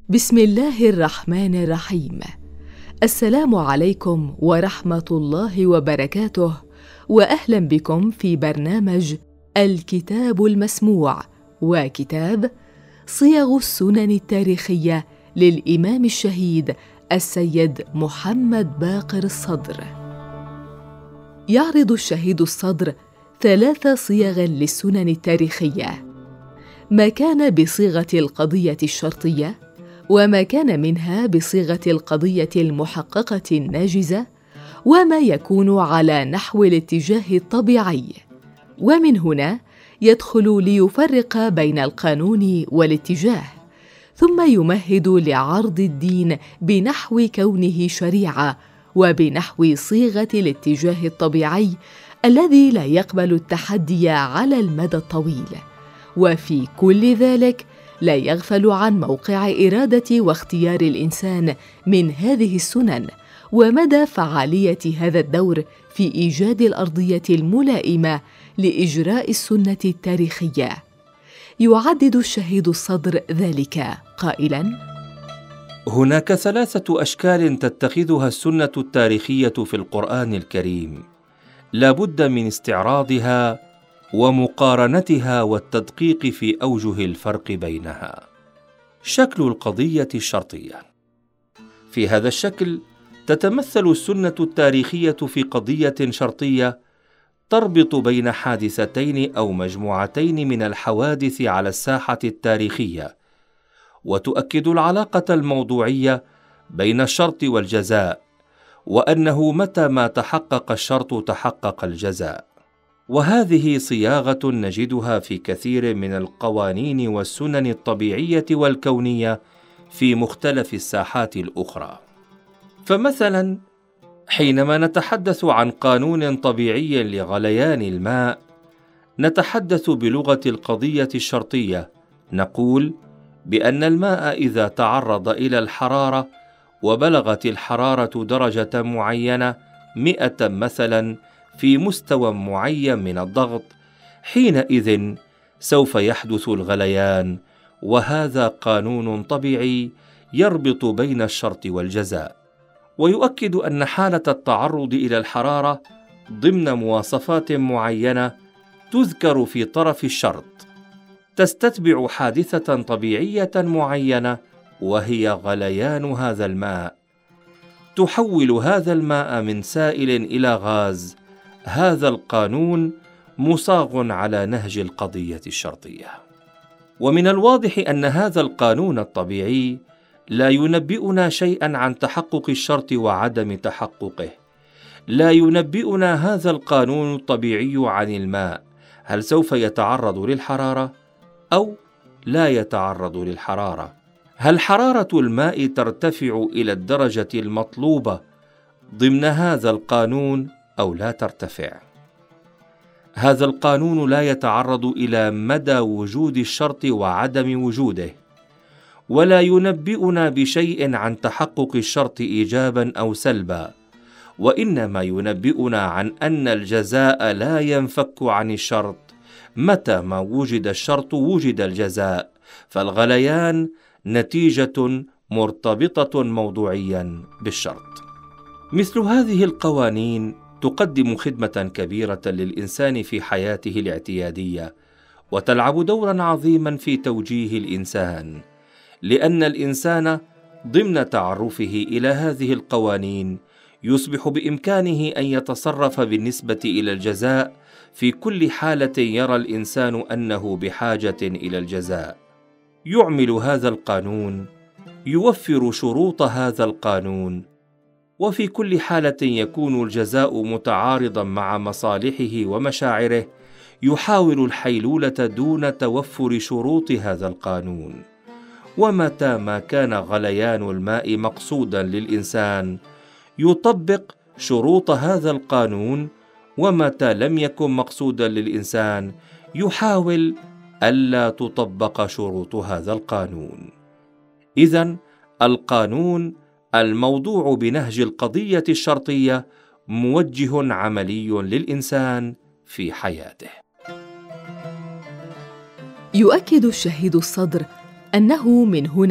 بسم الله الرحمن الرحيم. السلام عليكم ورحمة الله وبركاته، وأهلا بكم في برنامج الكتاب المسموع، وكتاب صيغ السنن التاريخية للإمام الشهيد السيد محمد باقر الصدر. يعرض الشهيد الصدر 3 صيغ للسنن التاريخية: ما كان بصيغة القضية الشرطية، وما كان منها بصيغة القضية المحققة الناجزة، وما يكون على نحو الاتجاه الطبيعي. ومن هنا يدخل ليفرق بين القانون والاتجاه، ثم يمهد لعرض الدين بنحو كونه شريعة، وبنحو صيغة الاتجاه الطبيعي الذي لا يقبل التحدي على المدى الطويل. وفي كل ذلك لا يغفل عن موقع إرادة واختيار الإنسان من هذه السنن، ومدى فعالية هذا الدور في إيجاد الأرضية الملائمة لإجراء السنة التاريخية. يعدد الشهيد الصدر ذلك قائلاً: هناك 3 أشكال تتخذها السنة التاريخية في القرآن الكريم، لا بد من استعراضها ومقارنتها والتدقيق في أوجه الفرق بينها. شكل القضية الشرطية: في هذا الشكل تتمثل السنة التاريخية في قضية شرطية تربط بين حادثتين أو مجموعتين من الحوادث على الساحة التاريخية، وتؤكد العلاقة الموضوعية بين الشرط والجزاء، وأنه متى ما تحقق الشرط تحقق الجزاء. وهذه صياغة نجدها في كثير من القوانين والسنن الطبيعية والكونية في مختلف الساحات الأخرى. فمثلا حينما نتحدث عن قانون طبيعي لغليان الماء، نتحدث بلغة القضية الشرطية، نقول بأن الماء إذا تعرض إلى الحرارة وبلغت الحرارة درجة معينة 100 مثلا في مستوى معين من الضغط، حينئذ سوف يحدث الغليان، وهذا قانون طبيعي يربط بين الشرط والجزاء. ويؤكد أن حالة التعرض إلى الحرارة ضمن مواصفات معينة تذكر في طرف الشرط تستتبع حادثة طبيعية معينة، وهي غليان هذا الماء، تحول هذا الماء من سائل إلى غاز. هذا القانون مصاغ على نهج القضية الشرطية. ومن الواضح أن هذا القانون الطبيعي لا ينبئنا شيئا عن تحقق الشرط وعدم تحققه. لا ينبئنا هذا القانون الطبيعي عن الماء هل سوف يتعرض للحرارة أو لا يتعرض للحرارة، هل حرارة الماء ترتفع إلى الدرجة المطلوبة ضمن هذا القانون أو لا ترتفع. هذا القانون لا يتعرض إلى مدى وجود الشرط وعدم وجوده، ولا ينبئنا بشيء عن تحقق الشرط إيجابا أو سلبا، وإنما ينبئنا عن أن الجزاء لا ينفك عن الشرط. متى ما وجد الشرط وجد الجزاء، فالغليان نتيجة مرتبطة موضوعيا بالشرط. مثل هذه القوانين تقدم خدمة كبيرة للإنسان في حياته الاعتيادية، وتلعب دورا عظيما في توجيه الإنسان، لأن الإنسان ضمن تعرفه إلى هذه القوانين يصبح بإمكانه أن يتصرف بالنسبة إلى الجزاء في كل حالة يرى الإنسان أنه بحاجة إلى الجزاء. يعمل هذا القانون، يوفر شروط هذا القانون، وفي كل حالة يكون الجزاء متعارضا مع مصالحه ومشاعره يحاول الحيلولة دون توفر شروط هذا القانون. ومتى ما كان غليان الماء مقصودا للإنسان يطبق شروط هذا القانون، ومتى لم يكن مقصودا للإنسان يحاول ألا تطبق شروط هذا القانون. إذن القانون الموضوع بنهج القضية الشرطية موجه عملي للإنسان في حياته. يؤكد الشهيد الصدر أنه من هنا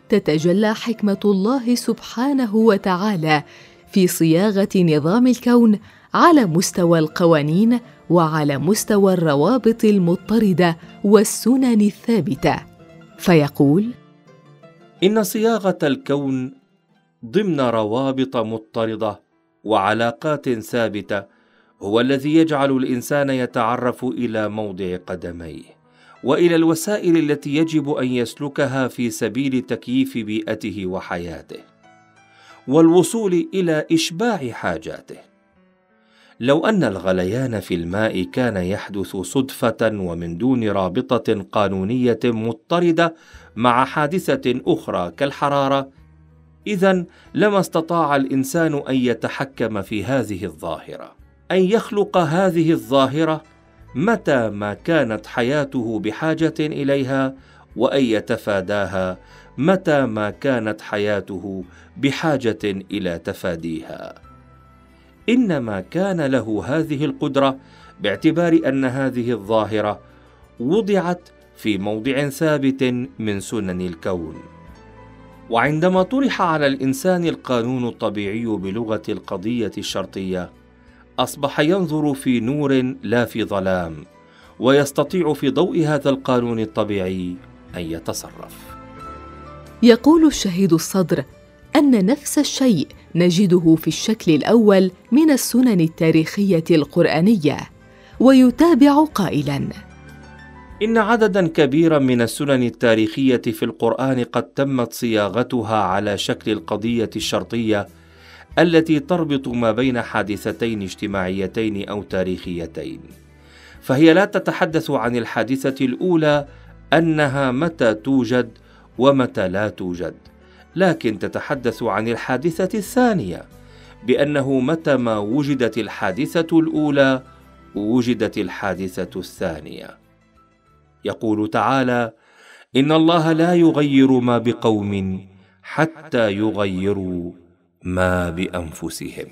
تتجلى حكمة الله سبحانه وتعالى في صياغة نظام الكون على مستوى القوانين وعلى مستوى الروابط المضطردة والسنن الثابتة. فيقول: إن صياغة الكون ضمن روابط مضطردة وعلاقات ثابتة هو الذي يجعل الإنسان يتعرف إلى موضع قدميه وإلى الوسائل التي يجب أن يسلكها في سبيل تكييف بيئته وحياته والوصول إلى إشباع حاجاته. لو أن الغليان في الماء كان يحدث صدفة ومن دون رابطة قانونية مضطردة مع حادثة أخرى كالحرارة، إذن لما استطاع الإنسان أن يتحكم في هذه الظاهرة، أن يخلق هذه الظاهرة متى ما كانت حياته بحاجة إليها، وأن يتفاداها متى ما كانت حياته بحاجة إلى تفاديها. إنما كان له هذه القدرة باعتبار أن هذه الظاهرة وضعت في موضع ثابت من سنن الكون. وعندما طرح على الإنسان القانون الطبيعي بلغة القضية الشرطية، أصبح ينظر في نور لا في ظلام، ويستطيع في ضوء هذا القانون الطبيعي أن يتصرف. يقول الشهيد الصدر أن نفس الشيء نجده في الشكل الأول من السنن التاريخية القرآنية، ويتابع قائلاً: إن عدداً كبيراً من السنن التاريخية في القرآن قد تمت صياغتها على شكل القضية الشرطية التي تربط ما بين حادثتين اجتماعيتين أو تاريخيتين، فهي لا تتحدث عن الحادثة الأولى أنها متى توجد ومتى لا توجد، لكن تتحدث عن الحادثة الثانية بأنه متى ما وجدت الحادثة الأولى وجدت الحادثة الثانية. يقول تعالى: إن الله لا يغير ما بقوم حتى يغيروا ما بأنفسهم.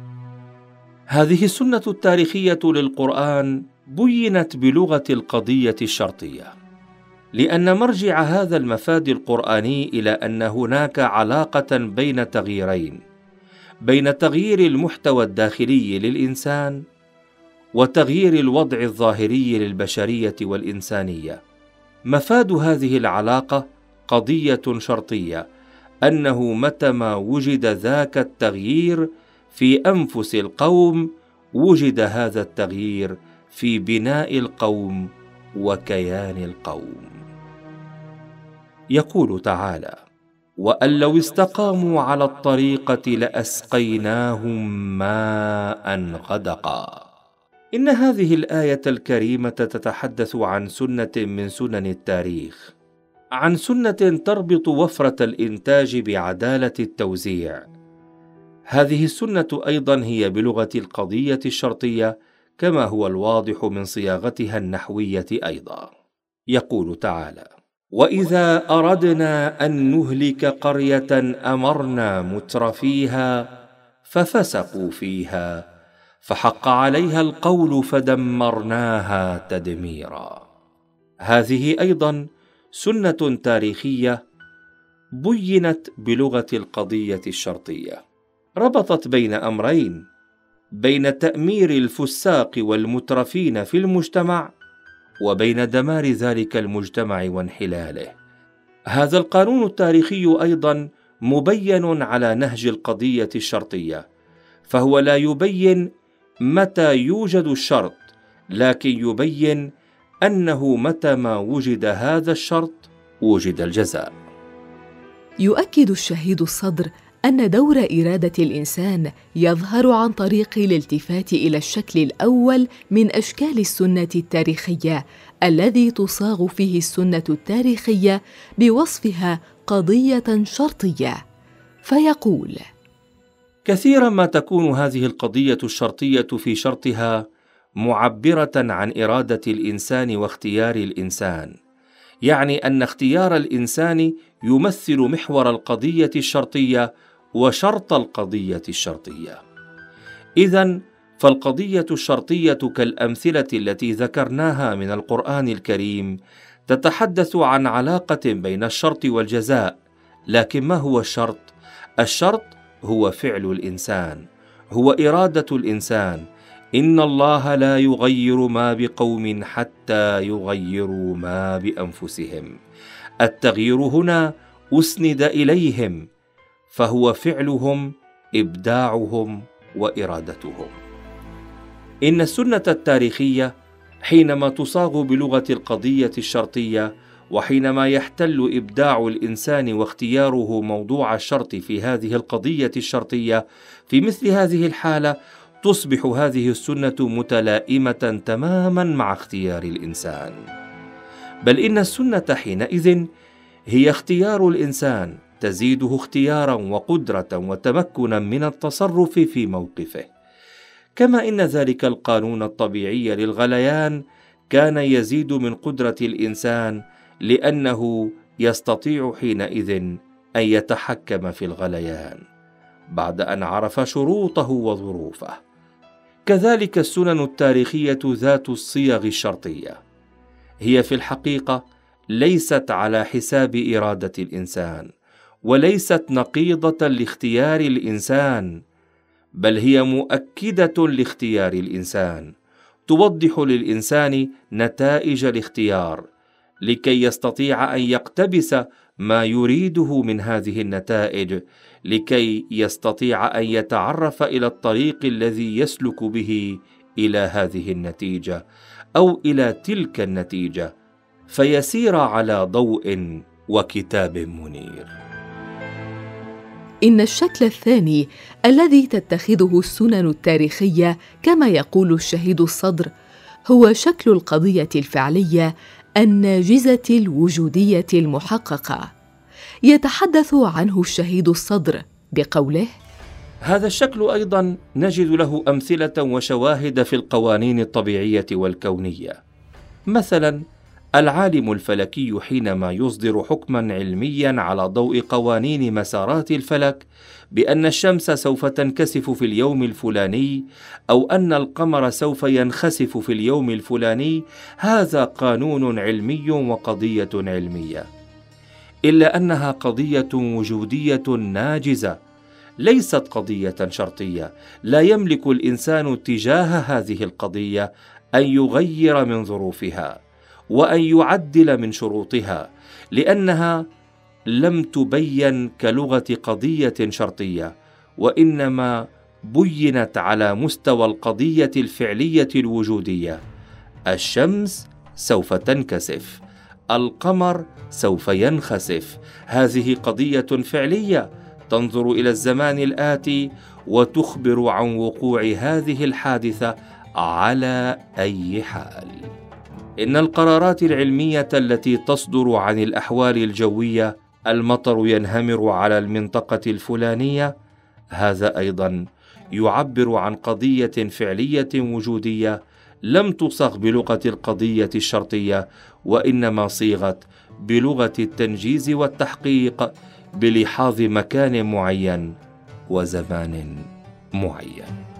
هذه السنة التاريخية للقرآن بينت بلغة القضية الشرطية، لأن مرجع هذا المفاد القرآني إلى أن هناك علاقة بين تغييرين، بين تغيير المحتوى الداخلي للإنسان وتغيير الوضع الظاهري للبشرية والإنسانية. مفاد هذه العلاقة قضية شرطية، أنه متى ما وجد ذاك التغيير في أنفس القوم وجد هذا التغيير في بناء القوم وكيان القوم. يقول تعالى: وأن لو استقاموا على الطريقة لأسقيناهم ماء غدقا. إن هذه الآية الكريمة تتحدث عن سنة من سنن التاريخ، عن سنة تربط وفرة الإنتاج بعدالة التوزيع. هذه السنة أيضا هي بلغة القضية الشرطية، كما هو الواضح من صياغتها النحوية أيضا. يقول تعالى: وإذا أردنا أن نهلك قرية أمرنا مترفيها ففسقوا فيها فحق عليها القول فدمرناها تدميرا. هذه أيضا سنة تاريخية بينت بلغة القضية الشرطية، ربطت بين أمرين، بين تأمير الفساق والمترفين في المجتمع وبين دمار ذلك المجتمع وانحلاله. هذا القانون التاريخي أيضا مبين على نهج القضية الشرطية، فهو لا يبين متى يوجد الشرط، لكن يبين أنه متى ما وجد هذا الشرط وجد الجزاء. يؤكد الشهيد الصدر أن دور إرادة الإنسان يظهر عن طريق الالتفات إلى الشكل الأول من أشكال السنة التاريخية الذي تصاغ فيه السنة التاريخية بوصفها قضية شرطية. فيقول: كثيرا ما تكون هذه القضية الشرطية في شرطها معبرة عن إرادة الإنسان واختيار الإنسان، يعني أن اختيار الإنسان يمثل محور القضية الشرطية وشرط القضية الشرطية. إذن فالقضية الشرطية كالأمثلة التي ذكرناها من القرآن الكريم تتحدث عن علاقة بين الشرط والجزاء، لكن ما هو الشرط؟ الشرط هو فعل الإنسان، هو إرادة الإنسان. إن الله لا يغير ما بقوم حتى يغيروا ما بأنفسهم. التغيير هنا أسند إليهم، فهو فعلهم، إبداعهم وإرادتهم. إن السنة التاريخية حينما تصاغ بلغة القضية الشرطية، وحينما يحتل إبداع الإنسان واختياره موضوع الشرط في هذه القضية الشرطية، في مثل هذه الحالة تصبح هذه السنة متلائمة تماما مع اختيار الإنسان. بل إن السنة حينئذ هي اختيار الإنسان، تزيده اختيارا وقدرة وتمكنا من التصرف في موقفه. كما إن ذلك القانون الطبيعي للغليان كان يزيد من قدرة الإنسان، لأنه يستطيع حينئذ أن يتحكم في الغليان بعد أن عرف شروطه وظروفه. كذلك السنن التاريخية ذات الصيغ الشرطية هي في الحقيقة ليست على حساب إرادة الإنسان، وليست نقيضة لاختيار الإنسان، بل هي مؤكدة لاختيار الإنسان، توضح للإنسان نتائج الاختيار لكي يستطيع أن يقتبس ما يريده من هذه النتائج، لكي يستطيع أن يتعرف إلى الطريق الذي يسلك به إلى هذه النتيجة أو إلى تلك النتيجة، فيسير على ضوء وكتاب منير. إن الشكل الثاني الذي تتخذه السنن التاريخية، كما يقول الشهيد الصدر، هو شكل القضية الفعلية الناجزة الوجودية المحققة. يتحدث عنه الشهيد الصدر بقوله: هذا الشكل أيضا نجد له أمثلة وشواهد في القوانين الطبيعية والكونية. مثلا العالم الفلكي حينما يصدر حكما علميا على ضوء قوانين مسارات الفلك بأن الشمس سوف تنكسف في اليوم الفلاني، أو أن القمر سوف ينخسف في اليوم الفلاني، هذا قانون علمي وقضية علمية، إلا أنها قضية وجودية ناجزة، ليست قضية شرطية. لا يملك الإنسان تجاه هذه القضية أن يغير من ظروفها وأن يعدل من شروطها، لأنها لم تبين كلغة قضية شرطية، وإنما بينت على مستوى القضية الفعلية الوجودية. الشمس سوف تنكسف، القمر سوف ينخسف، هذه قضية فعلية تنظر إلى الزمان الآتي وتخبر عن وقوع هذه الحادثة على أي حال. إن القرارات العلمية التي تصدر عن الأحوال الجوية، المطر ينهمر على المنطقة الفلانية، هذا أيضا يعبر عن قضية فعلية وجودية لم تصغ بلغة القضية الشرطية، وإنما صيغت بلغة التنجيز والتحقيق بلحاظ مكان معين وزمان معين.